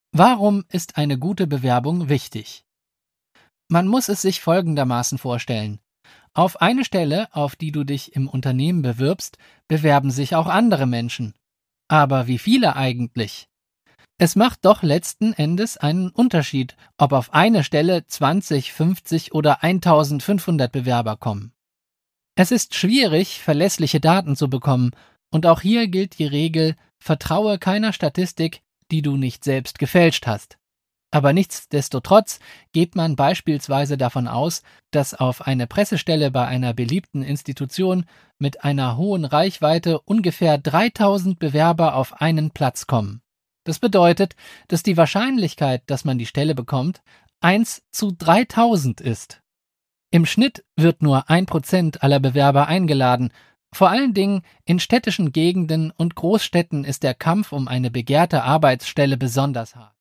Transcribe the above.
Warum ist eine gute Bewerbung wichtig? Man muss es sich folgendermaßen vorstellen. Auf eine Stelle, auf die du dich im Unternehmen bewirbst, bewerben sich auch andere Menschen. Aber wie viele eigentlich? Es macht doch letzten Endes einen Unterschied, ob auf eine Stelle 20, 50 oder 1500 Bewerber kommen. Es ist schwierig, verlässliche Daten zu bekommen, und auch hier gilt die Regel: Vertraue keiner Statistik, die du nicht selbst gefälscht hast. Aber nichtsdestotrotz geht man beispielsweise davon aus, dass auf eine Pressestelle bei einer beliebten Institution mit einer hohen Reichweite ungefähr 3000 Bewerber auf einen Platz kommen. Das bedeutet, dass die Wahrscheinlichkeit, dass man die Stelle bekommt, 1 zu 3000 ist. Im Schnitt wird nur 1% aller Bewerber eingeladen. Vor allen Dingen in städtischen Gegenden und Großstädten ist der Kampf um eine begehrte Arbeitsstelle besonders hart.